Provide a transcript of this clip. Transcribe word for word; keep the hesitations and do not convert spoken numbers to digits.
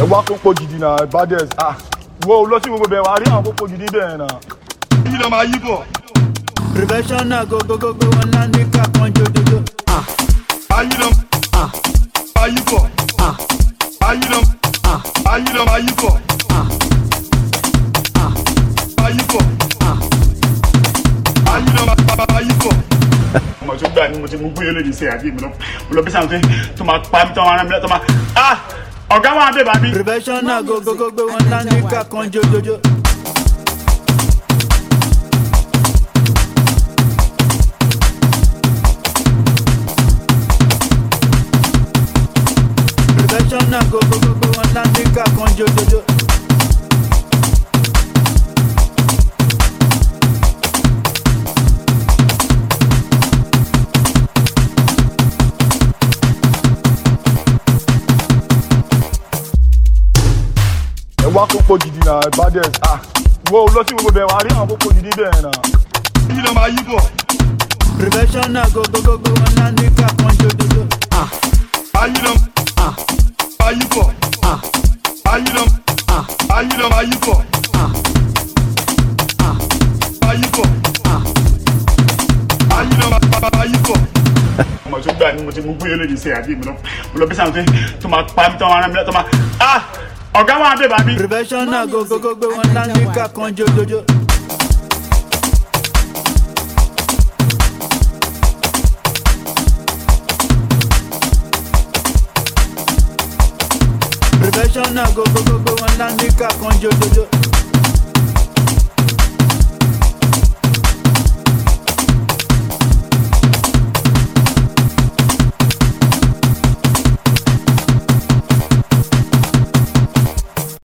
ẹ wá kó pọ̀ gidi náà badẹ́s ah wo lọ sí gbogbo bẹ̀ wá rí àwọn kó pọ̀ gidi bẹ́ẹ̀ náà. yìí lọ máa yí bọ̀. prevention náà gogogogo wọn náà ní kákan jojojo. ayé lọ máa yí bọ̀. ayé lọ ayé lọ máa yí bọ̀. máa yí bọ̀. ayé lọ máa yí bọ̀. ọmọ tó gbà ní mo ti mú gbé olóyè ṣe àbí mi lọ mo lọ bí sáwọn tó máa pa mi tó máa rán mi lọ tó máa ah ọ̀gá wa bẹ̀ bá mi. prevention náà gogogogo wọn náà ní kákan jojojo. prevention náà gogogogo wọn náà ní kákan jojojo. ẹ wá kó pọ̀ gidi náà badẹ́s ah wo lọ sí gbogbo bẹ̀ wá rí àwọn kó pọ̀ gidi bẹ́ẹ̀ náà. yìí lọ máa yí bọ̀. prevention náà gogogogo wọn náà ní kákan jojojo. ayé lọ máa yí bọ̀. ayé lọ ayé lọ máa yí bọ̀. máa yí bọ̀. ayé lọ máa yí bọ̀. ọmọ tó gbà ní mo ti mú gbé olóyè ṣe àbí mi lọ mo lọ bí sáwọn tó máa pa mi tó máa rán mi lọ tó máa ah ọ̀gá wa bẹ̀ bá mi. prevention náà gogogogo wọn náà ní kákan jojojo. prevention náà gogogogo wọn náà ní kákan jojojo.